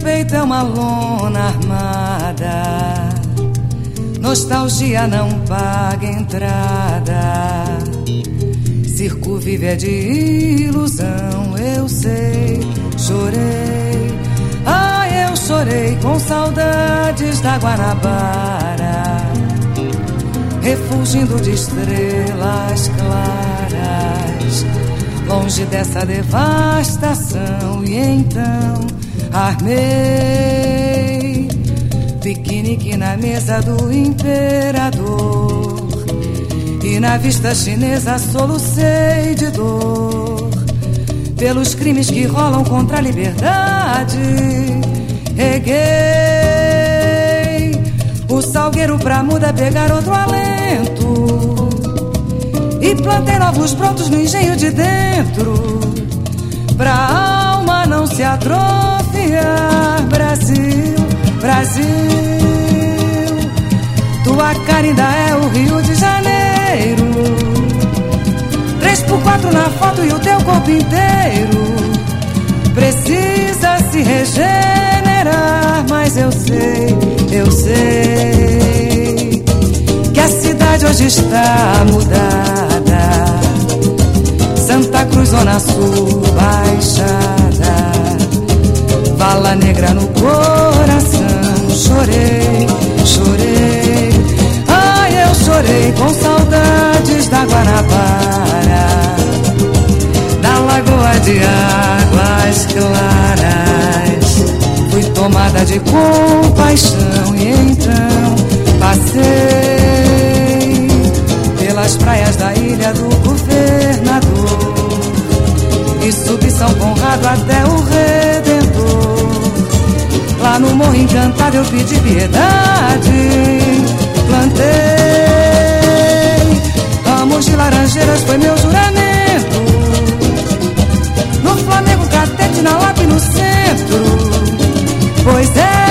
peito é uma lona armada, nostalgia não paga entrada. Circo vive é de ilusão, eu sei. Chorei, eu chorei com saudades da Guanabara, refugindo de estrelas claras, longe dessa devastação. E então armei piquenique na mesa do imperador, e na vista chinesa solucei de dor pelos crimes que rolam contra a liberdade. Reguei o salgueiro pra muda pegar outro alento, e plantei novos brotos no engenho de dentro, pra alma não se atrofiar. Brasil, Brasil, tua cara ainda é o Rio de Janeiro, 3x4 na foto e o teu corpo inteiro precisa se regenerar. Mas eu sei que a cidade hoje está mudada. Santa Cruz, Zona Sul, Baixada, Vala Negra no coração. Chorei, chorei, eu chorei com saudades da Guanabara, da lagoa de águas claras. Fui tomada de compaixão e então passei pelas praias da ilha do Governador e subi São Conrado até o Redentor. Lá no Morro Encantado eu pedi piedade, plantei ramos de laranjeiras, foi meu juramento. No Flamengo, Catete, na Lapa e no centro, pois é,